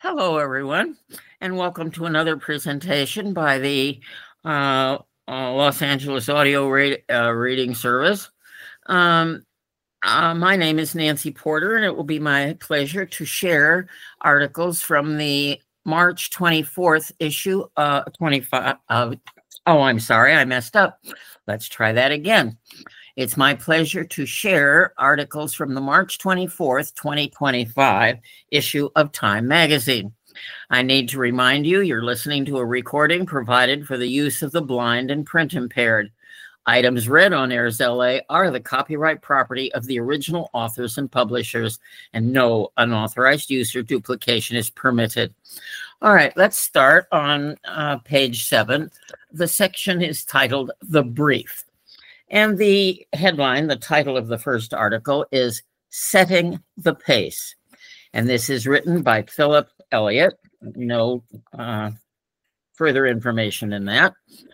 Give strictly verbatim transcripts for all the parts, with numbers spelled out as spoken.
Hello, everyone, and welcome to another presentation by the uh, uh, Los Angeles Audio Read, uh, Reading Service. Um, uh, my name is Nancy Porter, and it will be my pleasure to share articles from the March twenty-fourth issue, uh, twenty-five. Uh, oh, I'm sorry, I messed up. Let's try that again. It's my pleasure to share articles from the March twenty-fourth, twenty twenty-five issue of Time magazine. I need to remind you, you're listening to a recording provided for the use of the blind and print impaired. Items read on Airs L A are the copyright property of the original authors and publishers, and no unauthorized use or duplication is permitted. All right, let's start on uh, page seven. The section is titled The Brief. And the headline, the title of the first article is Setting the Pace. And this is written by Philip Elliott. No uh, further information in that.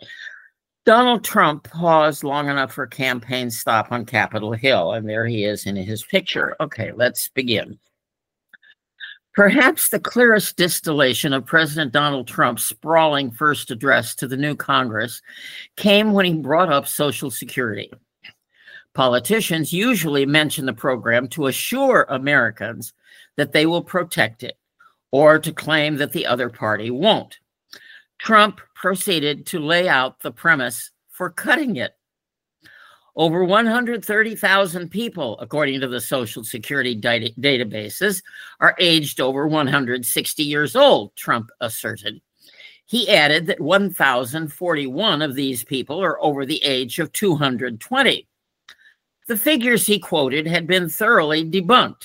Donald Trump paused long enough for campaign stop on Capitol Hill. And there he is in his picture. Okay, let's begin. Perhaps the clearest distillation of President Donald Trump's sprawling first address to the new Congress came when he brought up Social Security. Politicians usually mention the program to assure Americans that they will protect it, or to claim that the other party won't. Trump proceeded to lay out the premise for cutting it. Over one hundred thirty thousand people, according to the Social Security data- databases, are aged over one hundred sixty years old, Trump asserted. He added that one thousand forty-one of these people are over the age of two hundred twenty. The figures he quoted had been thoroughly debunked,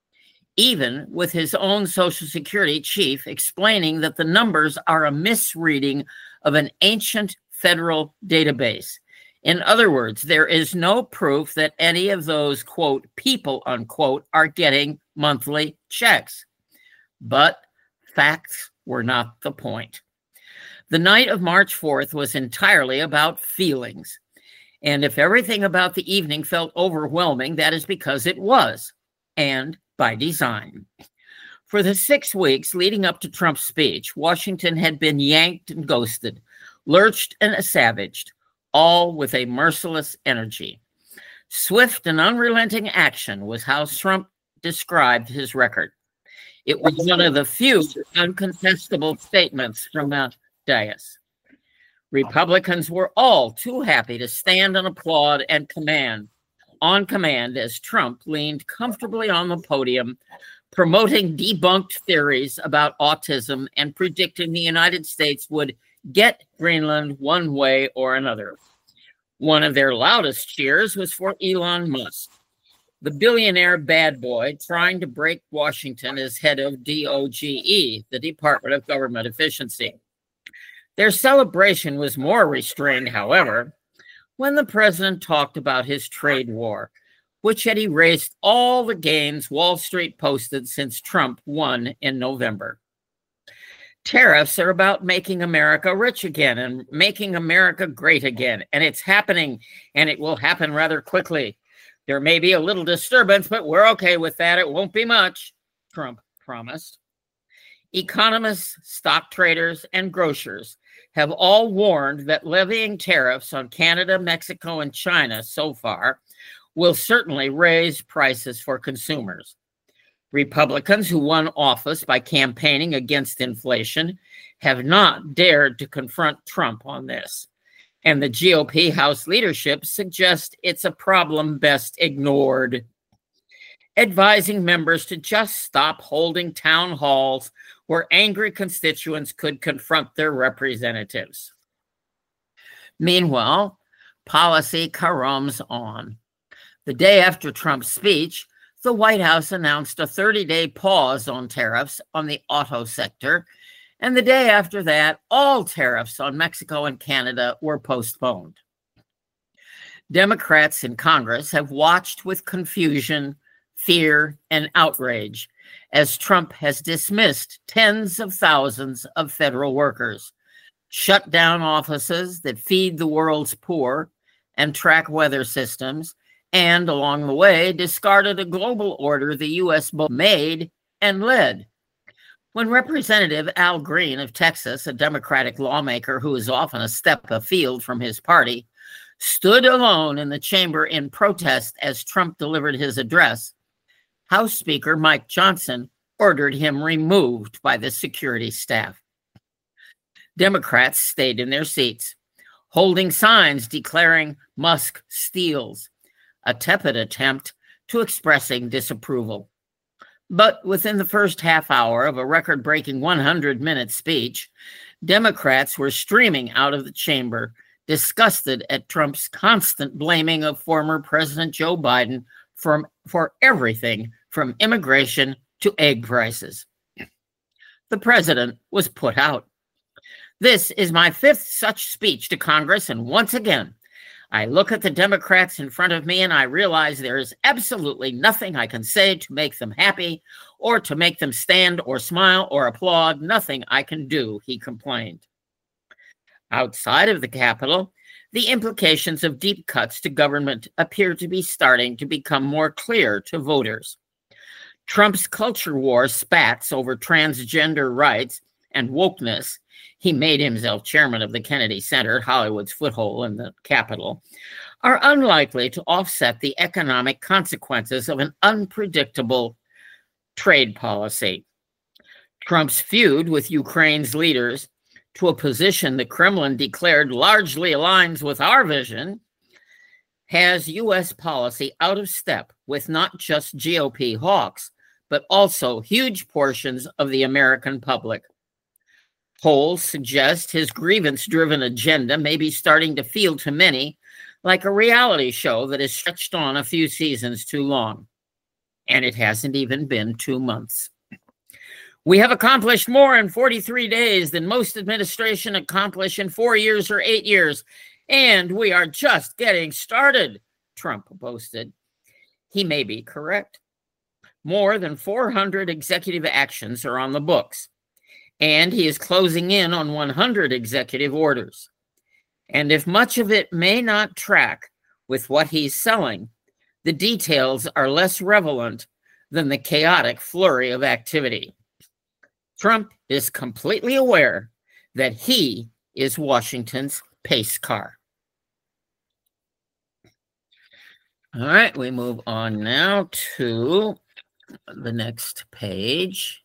even with his own Social Security chief explaining that the numbers are a misreading of an ancient federal database. In other words, there is no proof that any of those, quote, people, unquote, are getting monthly checks. But facts were not the point. The night of March fourth was entirely about feelings. And if everything about the evening felt overwhelming, that is because it was, and by design. For the six weeks leading up to Trump's speech, Washington had been yanked and ghosted, lurched and savaged, all with a merciless energy. Swift and unrelenting action was how Trump described his record. It was one of the few uncontestable statements from the dais. Republicans were all too happy to stand and applaud and command, on command as Trump leaned comfortably on the podium, promoting debunked theories about autism and predicting the United States would get Greenland one way or another. One of their loudest cheers was for Elon Musk, the billionaire bad boy trying to break Washington as head of D O G E, the Department of Government Efficiency. Their celebration was more restrained, however, when the president talked about his trade war, which had erased all the gains Wall Street posted since Trump won in November. Tariffs are about making America rich again and making America great again. And it's happening, and it will happen rather quickly. There may be a little disturbance, but we're okay with that. It won't be much, Trump promised. Economists, stock traders, and grocers have all warned that levying tariffs on Canada, Mexico, and China so far will certainly raise prices for consumers. Republicans who won office by campaigning against inflation have not dared to confront Trump on this. And the G O P House leadership suggests it's a problem best ignored, advising members to just stop holding town halls where angry constituents could confront their representatives. Meanwhile, policy caroms on. The day after Trump's speech, the White House announced a thirty-day pause on tariffs on the auto sector, and the day after that, all tariffs on Mexico and Canada were postponed. Democrats in Congress have watched with confusion, fear, and outrage as Trump has dismissed tens of thousands of federal workers, shut down offices that feed the world's poor and track weather systems, and along the way discarded a global order the U S both made and led. When Representative Al Green of Texas, a Democratic lawmaker who is often a step afield from his party, stood alone in the chamber in protest as Trump delivered his address, House Speaker Mike Johnson ordered him removed by the security staff. Democrats stayed in their seats, holding signs declaring Musk steals, a tepid attempt to expressing disapproval. But within the first half hour of a record-breaking one hundred minute speech, Democrats were streaming out of the chamber, disgusted at Trump's constant blaming of former President Joe Biden for, for everything from immigration to egg prices. The president was put out. This is my fifth such speech to Congress, and once again, I look at the Democrats in front of me and I realize there is absolutely nothing I can say to make them happy or to make them stand or smile or applaud. Nothing I can do, he complained. Outside of the Capitol, the implications of deep cuts to government appear to be starting to become more clear to voters. Trump's culture war spats over transgender rights and wokeness. He made himself chairman of the Kennedy Center, Hollywood's foothold in the Capitol, are unlikely to offset the economic consequences of an unpredictable trade policy. Trump's feud with Ukraine's leaders, to a position the Kremlin declared largely aligns with our vision, has U S policy out of step with not just G O P hawks, but also huge portions of the American public. Polls suggest his grievance-driven agenda may be starting to feel to many like a reality show that has stretched on a few seasons too long. And it hasn't even been two months. We have accomplished more in forty-three days than most administration accomplish in four years or eight years. And we are just getting started, Trump boasted. He may be correct. More than four hundred executive actions are on the books. And he is closing in on one hundred executive orders. And if much of it may not track with what he's selling, the details are less relevant than the chaotic flurry of activity. Trump is completely aware that he is Washington's pace car. All right, we move on now to the next page.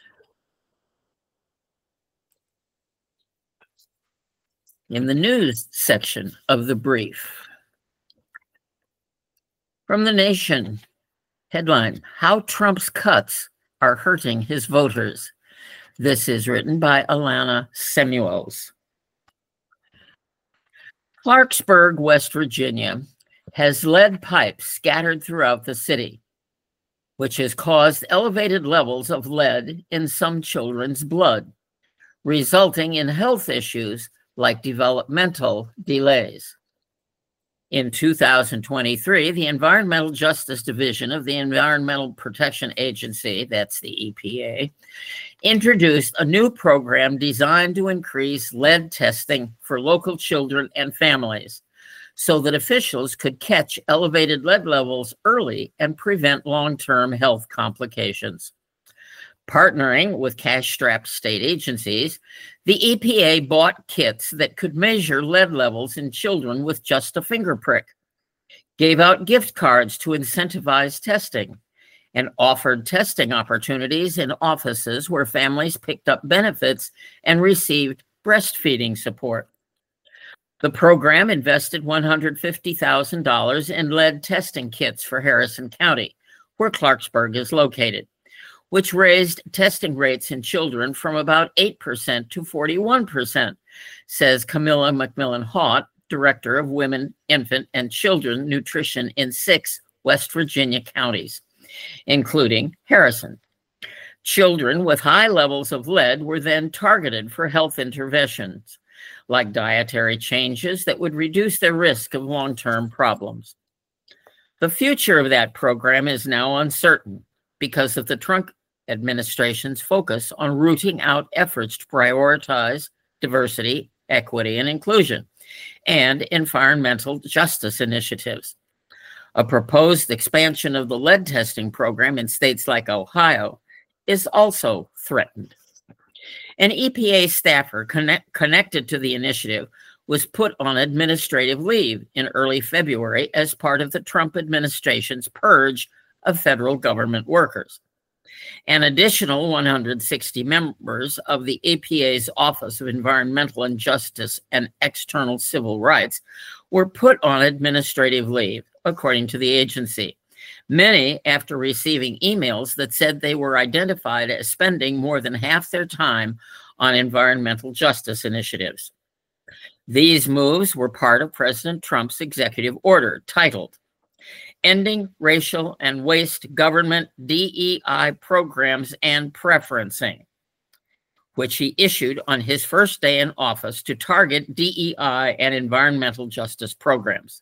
In the news section of the brief. From The Nation, headline, How Trump's Cuts Are Hurting His Voters. This is written by Alana Samuels. Clarksburg, West Virginia, has lead pipes scattered throughout the city, which has caused elevated levels of lead in some children's blood, resulting in health issues like developmental delays. In two thousand twenty-three, the Environmental Justice Division of the Environmental Protection Agency, that's the E P A, introduced a new program designed to increase lead testing for local children and families so that officials could catch elevated lead levels early and prevent long-term health complications. Partnering with cash-strapped state agencies, the E P A bought kits that could measure lead levels in children with just a finger prick, gave out gift cards to incentivize testing, and offered testing opportunities in offices where families picked up benefits and received breastfeeding support. The program invested one hundred fifty thousand dollars in lead testing kits for Harrison County, where Clarksburg is located, which raised testing rates in children from about eight percent to forty-one percent, says Camilla McMillan-Haught, Director of Women, Infant, and Children Nutrition in six West Virginia counties, including Harrison. Children with high levels of lead were then targeted for health interventions, like dietary changes that would reduce their risk of long-term problems. The future of that program is now uncertain because of the Trump administration's focus on rooting out efforts to prioritize diversity, equity, and inclusion, and environmental justice initiatives. A proposed expansion of the lead testing program in states like Ohio is also threatened. An E P A staffer connect, connected to the initiative was put on administrative leave in early February as part of the Trump administration's purge of federal government workers. An additional one hundred sixty members of the E P A's Office of Environmental and Justice and External Civil Rights were put on administrative leave, according to the agency. Many after receiving emails that said they were identified as spending more than half their time on environmental justice initiatives. These moves were part of President Trump's executive order titled Ending Racial and Waste Government D E I Programs and Preferencing, which he issued on his first day in office to target D E I and environmental justice programs.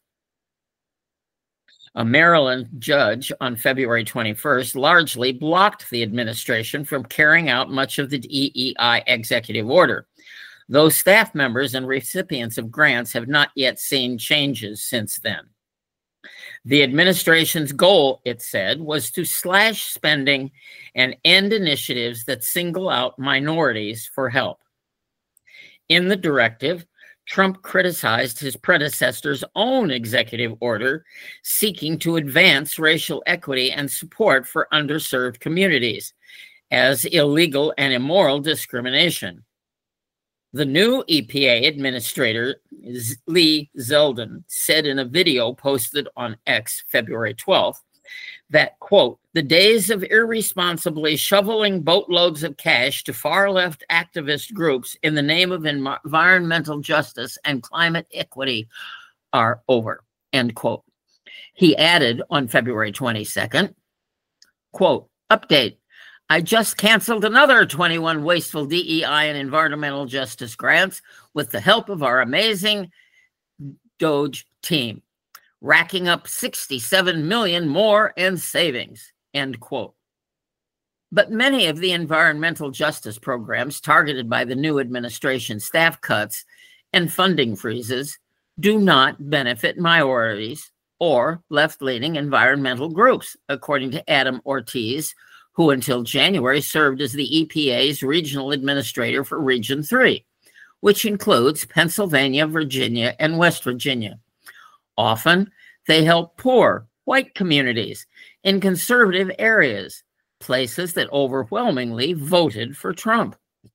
A Maryland judge on February twenty-first largely blocked the administration from carrying out much of the D E I executive order, though staff members and recipients of grants have not yet seen changes since then. The administration's goal, it said, was to slash spending and end initiatives that single out minorities for help. In the directive, Trump criticized his predecessor's own executive order seeking to advance racial equity and support for underserved communities as illegal and immoral discrimination. The new E P A administrator, Lee Zeldin, said in a video posted on X February twelfth that, quote, the days of irresponsibly shoveling boatloads of cash to far-left activist groups in the name of environmental justice and climate equity are over, end quote. He added on February twenty-second, quote, update, I just canceled another twenty-one wasteful D E I and environmental justice grants with the help of our amazing Doge team, racking up sixty-seven million more in savings, end quote. But many of the environmental justice programs targeted by the new administration staff cuts and funding freezes do not benefit minorities or left-leaning environmental groups, according to Adam Ortiz, who until January served as the E P A's regional administrator for Region three, which includes Pennsylvania, Virginia, and West Virginia. Often, they help poor, white communities in conservative areas, places that overwhelmingly voted for Trump.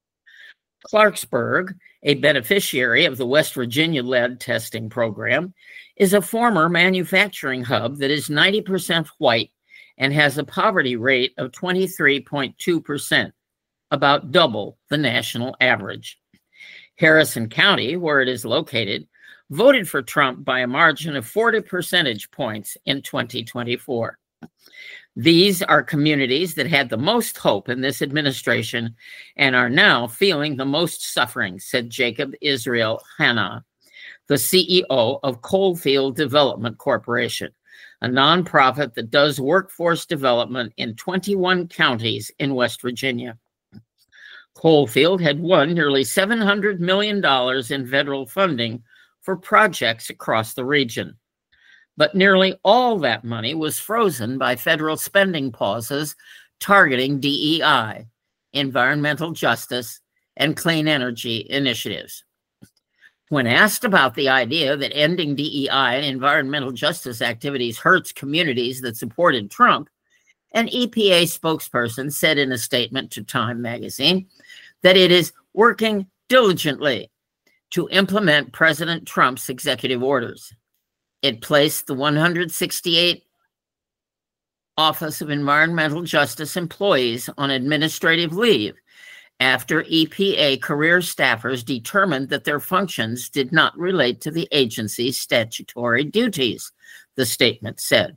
Clarksburg, a beneficiary of the West Virginia-led testing program, is a former manufacturing hub that is ninety percent white and has a poverty rate of twenty-three point two percent, about double the national average. Harrison County, where it is located, voted for Trump by a margin of forty percentage points in twenty twenty-four. These are communities that had the most hope in this administration and are now feeling the most suffering, said Jacob Israel Hanna, the C E O of Coalfield Development Corporation, a nonprofit that does workforce development in twenty-one counties in West Virginia. Coalfield had won nearly seven hundred million dollars in federal funding for projects across the region. But nearly all that money was frozen by federal spending pauses targeting D E I, environmental justice, and clean energy initiatives. When asked about the idea that ending D E I and environmental justice activities hurts communities that supported Trump, an E P A spokesperson said in a statement to Time magazine that it is working diligently to implement President Trump's executive orders. It placed the one hundred sixty-eight Office of Environmental Justice employees on administrative leave after E P A career staffers determined that their functions did not relate to the agency's statutory duties, the statement said.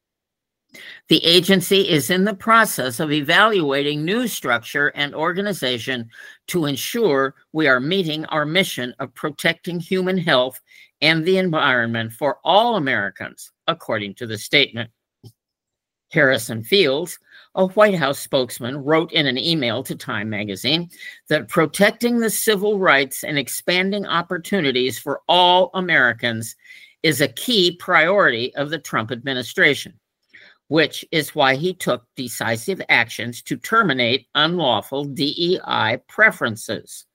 The agency is in the process of evaluating new structure and organization to ensure we are meeting our mission of protecting human health and the environment for all Americans, according to the statement. Harrison Fields, a White House spokesman, wrote in an email to Time magazine that protecting the civil rights and expanding opportunities for all Americans is a key priority of the Trump administration. which is why he took decisive actions to terminate unlawful D E I preferences.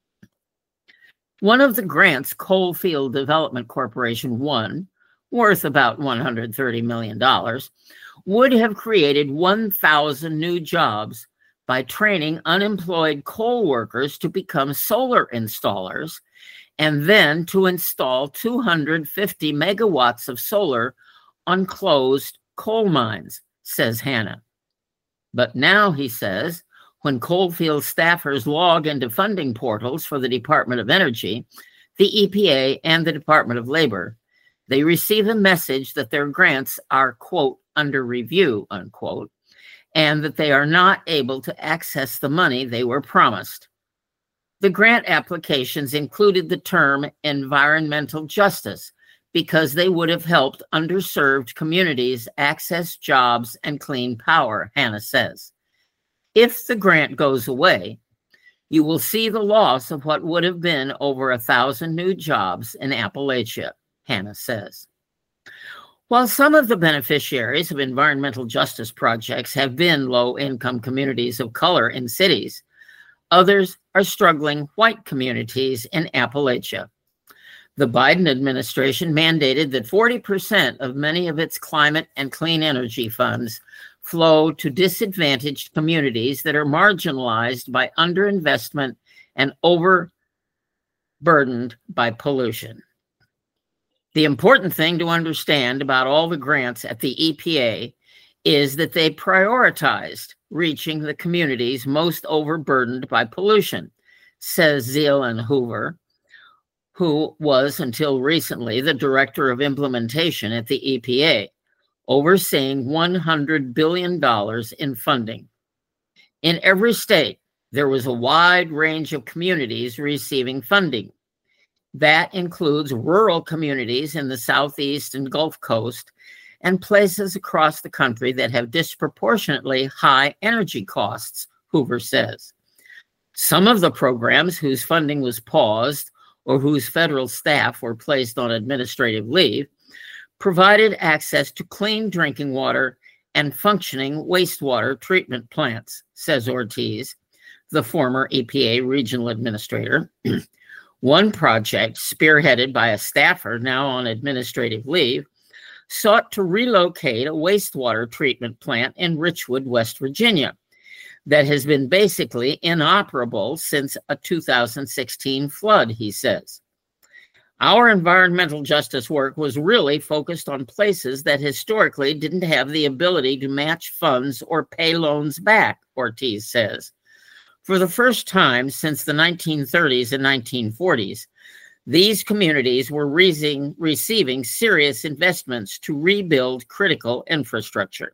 One of the grants Coalfield Development Corporation won, worth about one hundred thirty million dollars, would have created one thousand new jobs by training unemployed coal workers to become solar installers and then to install two hundred fifty megawatts of solar on closed coal mines, says Hanna. But now, he says, when Coalfield staffers log into funding portals for the Department of Energy, the E P A, and the Department of Labor, they receive a message that their grants are, quote, under review, unquote, and that they are not able to access the money they were promised. The grant applications included the term environmental justice because they would have helped underserved communities access jobs and clean power, Hanna says. If the grant goes away, you will see the loss of what would have been over a thousand new jobs in Appalachia, Hanna says. While some of the beneficiaries of environmental justice projects have been low-income communities of color in cities, others are struggling white communities in Appalachia. The Biden administration mandated that forty percent of many of its climate and clean energy funds flow to disadvantaged communities that are marginalized by underinvestment and overburdened by pollution. The important thing to understand about all the grants at the E P A is that they prioritized reaching the communities most overburdened by pollution, says Zealand Hoover, who was until recently the director of implementation at the E P A, overseeing one hundred billion dollars in funding. In every state, there was a wide range of communities receiving funding. That includes rural communities in the Southeast and Gulf Coast and places across the country that have disproportionately high energy costs, Hoover says. Some of the programs whose funding was paused or whose federal staff were placed on administrative leave provided access to clean drinking water and functioning wastewater treatment plants, says Ortiz, the former E P A regional administrator. One project, spearheaded by a staffer now on administrative leave, sought to relocate a wastewater treatment plant in Richwood, West Virginia, that has been basically inoperable since a two thousand sixteen flood, he says. Our environmental justice work was really focused on places that historically didn't have the ability to match funds or pay loans back, Ortiz says. For the first time since the nineteen thirties and nineteen forties, these communities were receiving, receiving serious investments to rebuild critical infrastructure.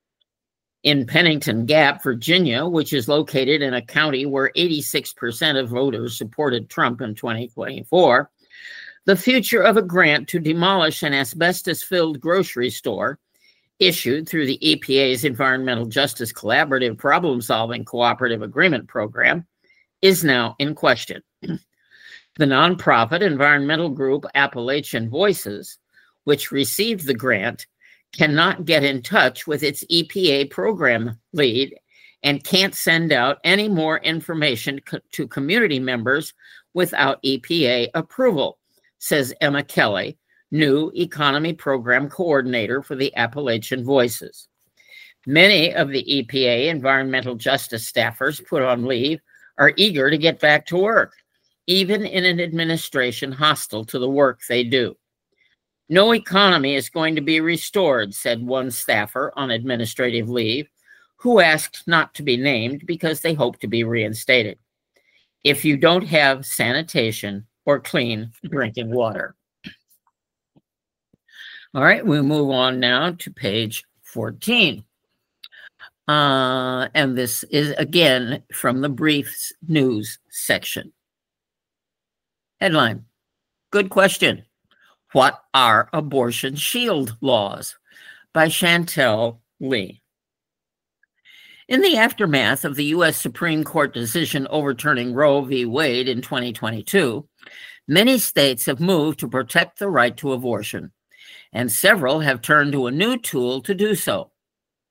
In Pennington Gap, Virginia, which is located in a county where eighty-six percent of voters supported Trump in twenty twenty-four, the future of a grant to demolish an asbestos-filled grocery store, issued through the E P A's Environmental Justice Collaborative Problem-Solving Cooperative Agreement Program, is now in question. The nonprofit environmental group Appalachian Voices, which received the grant, cannot get in touch with its E P A program lead and can't send out any more information co- to community members without E P A approval, says Emma Kelly, new Economy Program Coordinator for the Appalachian Voices. Many of the E P A environmental justice staffers put on leave are eager to get back to work, even in an administration hostile to the work they do. No economy is going to be restored, said one staffer on administrative leave, who asked not to be named because they hope to be reinstated, if you don't have sanitation or clean drinking water. All right, we move on now to page fourteen. Uh, and this is, again, from the Briefs News section. Headline, good question. What are abortion shield laws? By Chantel Lee. In the aftermath of the U S Supreme Court decision overturning Roe v. Wade in twenty twenty-two, many states have moved to protect the right to abortion, and several have turned to a new tool to do so,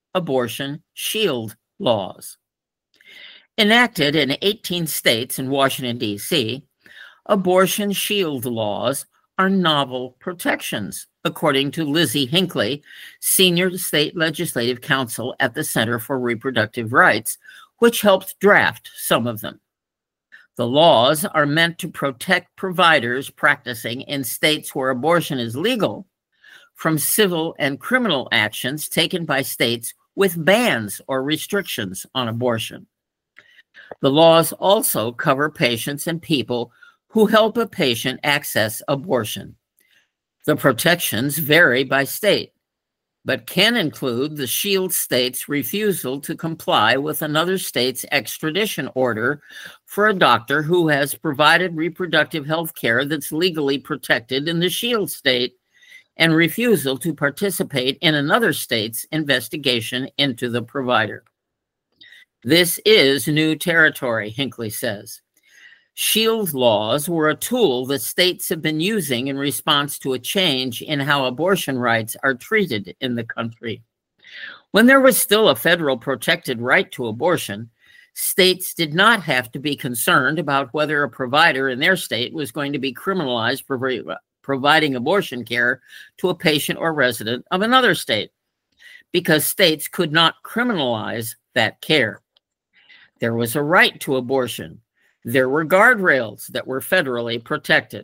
abortion shield laws. Enacted in eighteen states and Washington, D C, abortion shield laws are novel protections, according to Lizzie Hinckley, Senior State Legislative Counsel at the Center for Reproductive Rights, which helped draft some of them. The laws are meant to protect providers practicing in states where abortion is legal from civil and criminal actions taken by states with bans or restrictions on abortion. The laws also cover patients and people who help a patient access abortion. The protections vary by state, but can include the shield state's refusal to comply with another state's extradition order for a doctor who has provided reproductive health care that's legally protected in the shield state, and refusal to participate in another state's investigation into the provider. This is new territory, Hinckley says. Shield laws were a tool that states have been using in response to a change in how abortion rights are treated in the country. When there was still a federal protected right to abortion, states did not have to be concerned about whether a provider in their state was going to be criminalized for providing abortion care to a patient or resident of another state, because states could not criminalize that care. There was a right to abortion. There were guardrails that were federally protected.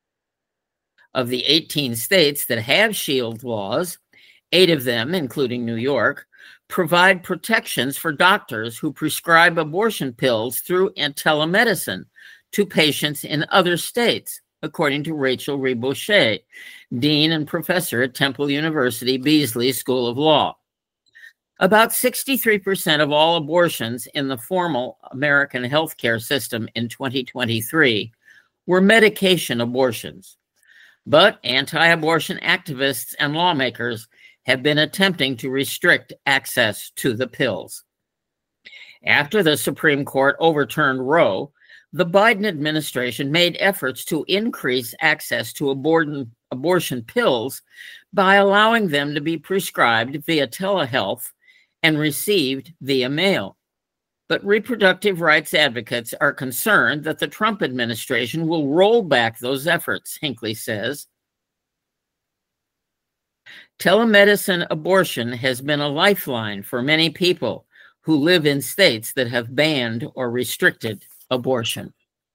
Of the eighteen states that have shield laws, eight of them, including New York, provide protections for doctors who prescribe abortion pills through telemedicine to patients in other states, according to Rachel Reboucher, Dean and Professor at Temple University Beasley School of Law. About sixty-three percent of all abortions in the formal American healthcare system in twenty twenty-three were medication abortions. But anti-abortion activists and lawmakers have been attempting to restrict access to the pills. After the Supreme Court overturned Roe, the Biden administration made efforts to increase access to abortion, abortion pills by allowing them to be prescribed via telehealth and received via mail. But reproductive rights advocates are concerned that the Trump administration will roll back those efforts, Hinckley says. Telemedicine abortion has been a lifeline for many people who live in states that have banned or restricted abortion.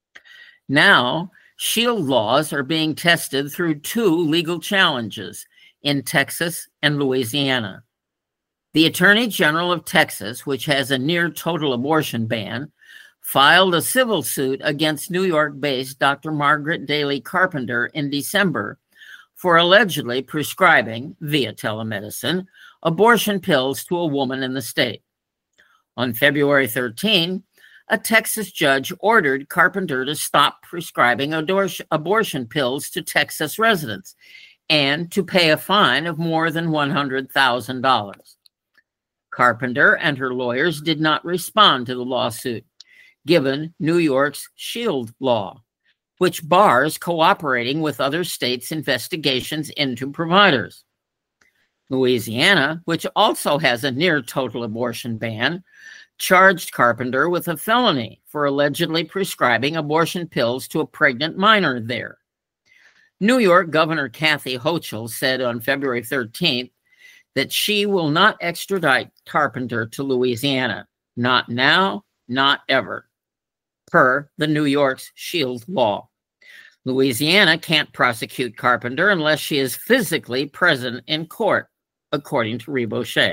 Now, shield laws are being tested through two legal challenges in Texas and Louisiana. The Attorney General of Texas, which has a near total abortion ban, filed a civil suit against New York-based Doctor Margaret Daly Carpenter in December for allegedly prescribing, via telemedicine, abortion pills to a woman in the state. On February thirteenth, a Texas judge ordered Carpenter to stop prescribing abortion pills to Texas residents and to pay a fine of more than one hundred thousand dollars. Carpenter and her lawyers did not respond to the lawsuit, given New York's shield law, which bars cooperating with other states' investigations into providers. Louisiana, which also has a near total abortion ban, charged Carpenter with a felony for allegedly prescribing abortion pills to a pregnant minor there. New York Governor Kathy Hochul said on February thirteenth that she will not extradite Carpenter to Louisiana. Not now, not ever, per the New York's shield law. Louisiana can't prosecute Carpenter unless she is physically present in court, according to Reboucher.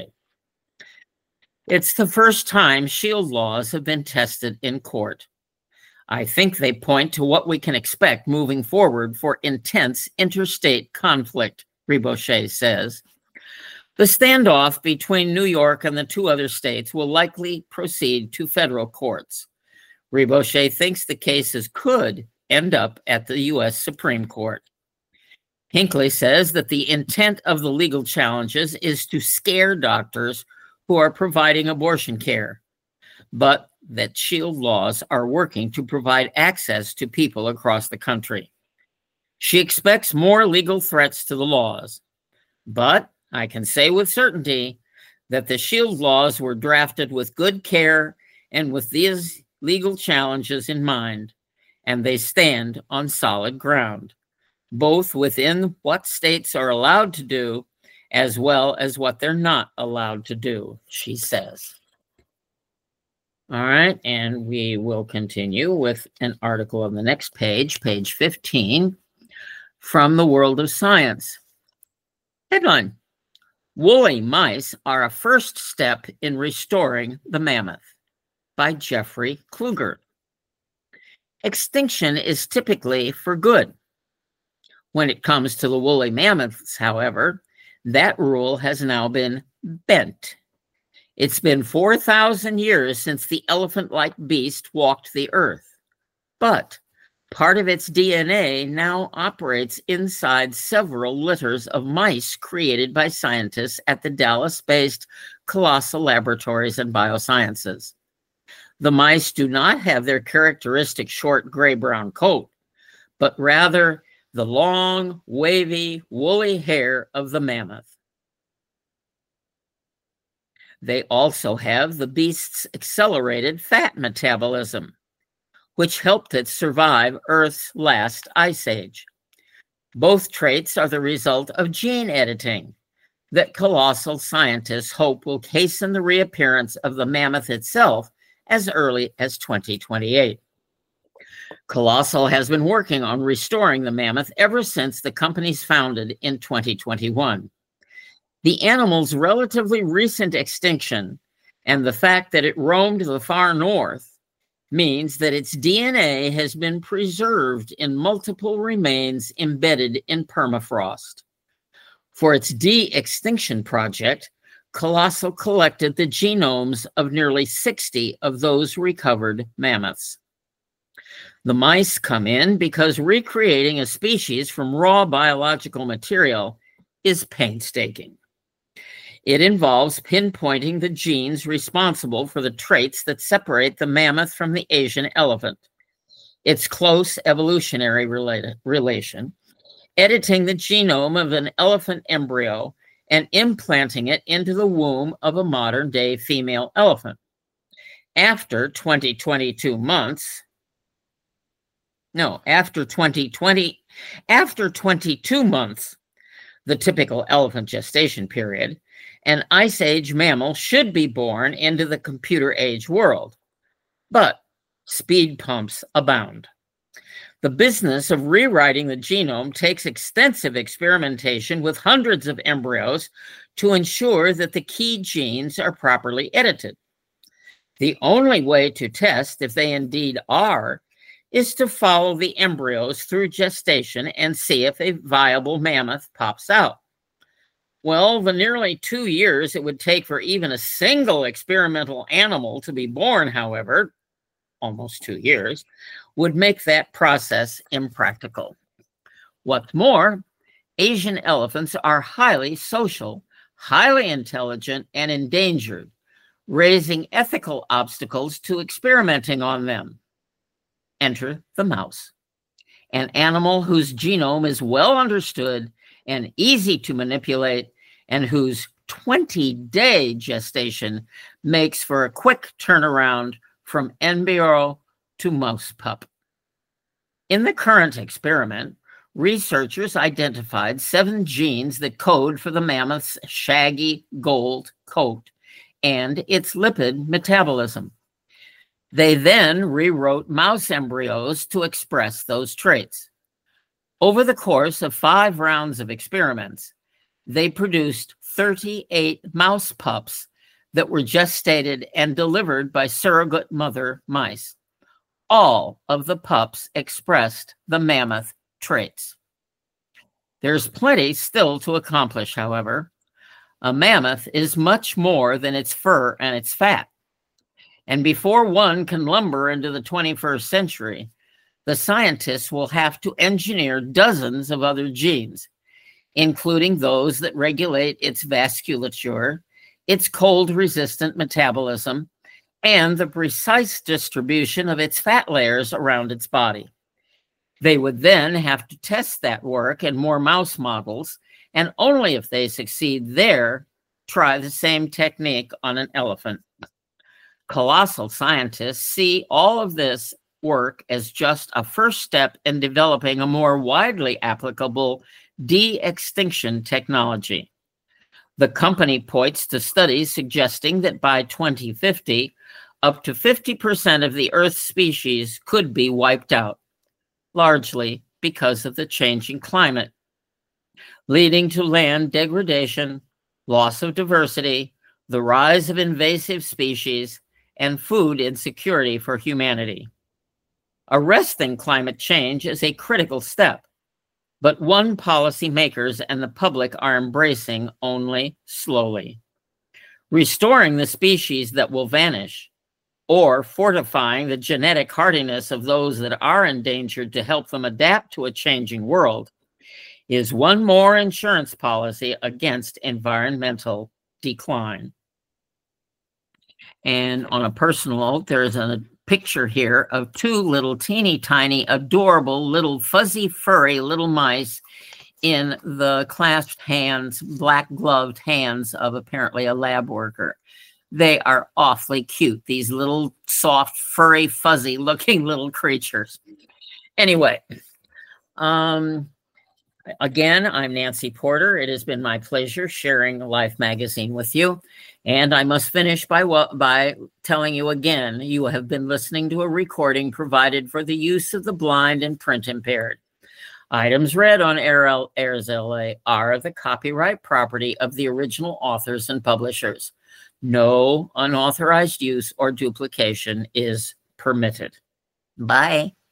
It's the first time shield laws have been tested in court. I think they point to what we can expect moving forward for intense interstate conflict, Reboucher says. The standoff between New York and the two other states will likely proceed to federal courts. Reboucher thinks the cases could end up at the U S Supreme Court. Hinckley says that the intent of the legal challenges is to scare doctors who are providing abortion care, but that shield laws are working to provide access to people across the country. She expects more legal threats to the laws, but I can say with certainty that the Shield laws were drafted with good care and with these legal challenges in mind, and they stand on solid ground, both within what states are allowed to do as well as what they're not allowed to do, she says. All right, and we will continue with an article on the next page, page fifteen, from the World of Science. Headline: Woolly mice are a first step in restoring the mammoth, by Jeffrey Kluger. Extinction is typically for good. When it comes to the woolly mammoths, however, that rule has now been bent. It's been four thousand years since the elephant-like beast walked the earth, but part of its D N A now operates inside several litters of mice created by scientists at the Dallas-based Colossal Laboratories and Biosciences. The mice do not have their characteristic short gray-brown coat, but rather the long, wavy, woolly hair of the mammoth. They also have the beast's accelerated fat metabolism, which helped it survive Earth's last ice age. Both traits are the result of gene editing that colossal scientists hope will hasten the reappearance of the mammoth itself as early as twenty twenty-eight. Colossal has been working on restoring the mammoth ever since the company's founded in twenty twenty-one. The animal's relatively recent extinction and the fact that it roamed the far north means that its D N A has been preserved in multiple remains embedded in permafrost. For its de-extinction project, Colossal collected the genomes of nearly sixty of those recovered mammoths. The mice come in because recreating a species from raw biological material is painstaking. It involves pinpointing the genes responsible for the traits that separate the mammoth from the Asian elephant, its close evolutionary related, relation, editing the genome of an elephant embryo, and implanting it into the womb of a modern-day female elephant. After twenty, twenty-two months, no, after twenty twenty, after twenty-two months, the typical elephant gestation period, an Ice Age mammal should be born into the computer age world. But speed bumps abound. The business of rewriting the genome takes extensive experimentation with hundreds of embryos to ensure that the key genes are properly edited. The only way to test if they indeed are is to follow the embryos through gestation and see if a viable mammoth pops out. Well, the nearly two years it would take for even a single experimental animal to be born, however, almost two years, would make that process impractical. What's more, Asian elephants are highly social, highly intelligent, and endangered, raising ethical obstacles to experimenting on them. Enter the mouse, an animal whose genome is well understood and easy to manipulate, and whose twenty-day gestation makes for a quick turnaround from embryo to mouse pup. In the current experiment, researchers identified seven genes that code for the mammoth's shaggy gold coat and its lipid metabolism. They then rewrote mouse embryos to express those traits. Over the course of five rounds of experiments, they produced thirty-eight mouse pups that were gestated and delivered by surrogate mother mice. All of the pups expressed the mammoth traits. There's plenty still to accomplish, however. A mammoth is much more than its fur and its fat. And before one can lumber into the twenty-first century, the scientists will have to engineer dozens of other genes, including those that regulate its vasculature, its cold-resistant metabolism, and the precise distribution of its fat layers around its body. They would then have to test that work in more mouse models, and only if they succeed there try the same technique on an elephant. Colossal scientists see all of this work as just a first step in developing a more widely applicable de-extinction technology. The company points to studies suggesting that by twenty fifty, up to fifty percent of the Earth's species could be wiped out, largely because of the changing climate, leading to land degradation, loss of diversity, the rise of invasive species, and food insecurity for humanity. Arresting climate change is a critical step, but one policymakers and the public are embracing only slowly. Restoring the species that will vanish, or fortifying the genetic hardiness of those that are endangered to help them adapt to a changing world, is one more insurance policy against environmental decline. And on a personal note, there is a picture here of two little teeny tiny, adorable, little fuzzy, furry little mice in the clasped hands, black gloved hands of apparently a lab worker. They are awfully cute, these little soft, furry, fuzzy looking little creatures. Anyway, um, again, I'm Nancy Porter. It has been my pleasure sharing Life magazine with you. And I must finish by, by telling you again, you have been listening to a recording provided for the use of the blind and print impaired. Items read on Airs L A are the copyright property of the original authors and publishers. No unauthorized use or duplication is permitted. Bye.